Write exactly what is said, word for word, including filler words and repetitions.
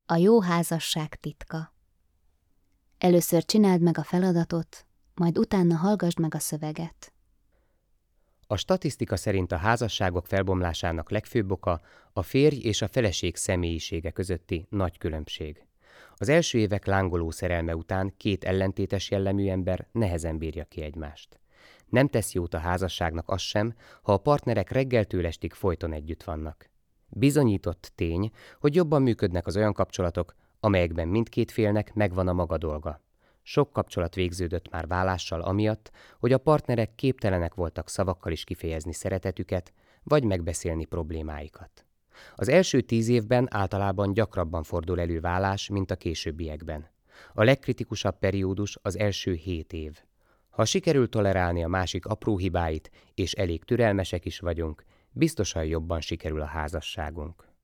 A jó házasság titka. Először csináld meg a feladatot, majd utána hallgasd meg a szöveget. A statisztika szerint a házasságok felbomlásának legfőbb oka a férj és a feleség személyisége közötti nagy különbség. Az első évek lángoló szerelme után két ellentétes jellemű ember nehezen bírja ki egymást. Nem tesz jót a házasságnak az sem, ha a partnerek reggeltől estig folyton együtt vannak. Bizonyított tény, hogy jobban működnek az olyan kapcsolatok, amelyekben mindkét félnek megvan a maga dolga. Sok kapcsolat végződött már válással amiatt, hogy a partnerek képtelenek voltak szavakkal is kifejezni szeretetüket, vagy megbeszélni problémáikat. Az első tíz évben általában gyakrabban fordul elő válás, mint a későbbiekben. A legkritikusabb periódus az első hét év. Ha sikerül tolerálni a másik apró hibáit, és elég türelmesek is vagyunk, biztosan jobban sikerül a házasságunk.